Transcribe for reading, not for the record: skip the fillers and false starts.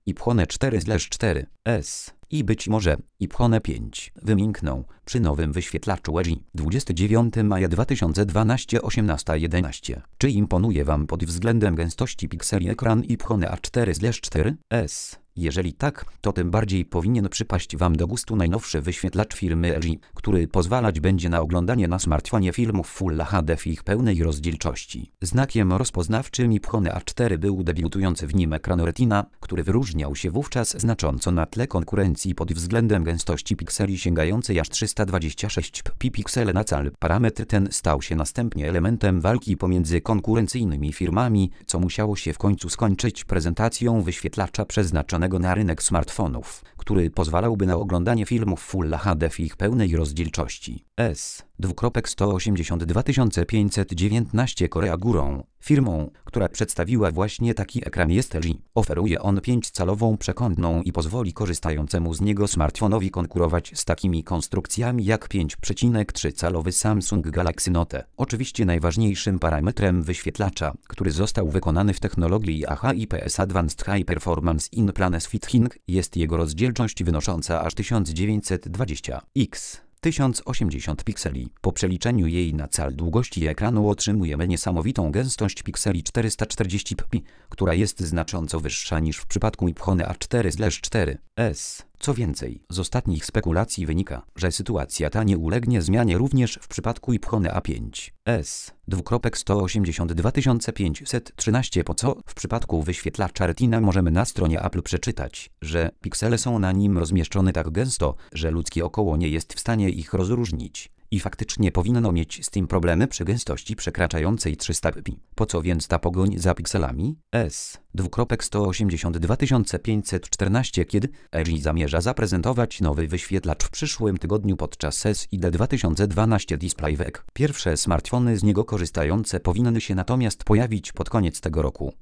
iPhone 4/4s i być może iPhone 5 wymiękną przy nowym wyświetlaczu LG. 29 maja 2012 18:11. Czy imponuje Wam pod względem gęstości pikseli ekran iPhone A4/4s? Jeżeli tak, to tym bardziej powinien przypaść Wam do gustu najnowszy wyświetlacz firmy LG, który pozwalać będzie na oglądanie na smartfonie filmów Full HD w ich pełnej rozdzielczości. Znakiem rozpoznawczym iPhone A4 był debiutujący w nim ekran Retina, który wyróżniał się wówczas znacząco na tle konkurencji pod względem gęstości pikseli sięgającej aż 326 piksele na cal. Parametr ten stał się następnie elementem walki pomiędzy konkurencyjnymi firmami, co musiało się w końcu skończyć prezentacją wyświetlacza przeznaczonego na rynek smartfonów, który pozwalałby na oglądanie filmów Full HD w ich pełnej rozdzielczości. S:182 Korea Górą. Firmą, która przedstawiła właśnie taki ekran jest LG. Oferuje on 5-calową przekątną i pozwoli korzystającemu z niego smartfonowi konkurować z takimi konstrukcjami jak 5,3-calowy Samsung Galaxy Note. Oczywiście najważniejszym parametrem wyświetlacza, który został wykonany w technologii HIPS Advanced High Performance in Planes Fitting, jest jego rozdzielczość wynosząca aż 1920x. 1080 pikseli. Po przeliczeniu jej na cal długości ekranu otrzymujemy niesamowitą gęstość pikseli 440 ppi, która jest znacząco wyższa niż w przypadku iPhone A4/4s. Co więcej, z ostatnich spekulacji wynika, że sytuacja ta nie ulegnie zmianie również w przypadku iPhone A5s. S:182 po co w przypadku wyświetlacza Retina możemy na stronie Apple przeczytać, że piksele są na nim rozmieszczone tak gęsto, że ludzkie oko nie jest w stanie ich rozróżnić. I faktycznie powinno mieć z tym problemy przy gęstości przekraczającej 300 ppi. Po co więc ta pogoń za pikselami? S:182 Kiedy LG zamierza zaprezentować nowy wyświetlacz w przyszłym tygodniu podczas SID 2012 Display Week. Pierwsze smartfony z niego korzystające powinny się natomiast pojawić pod koniec tego roku.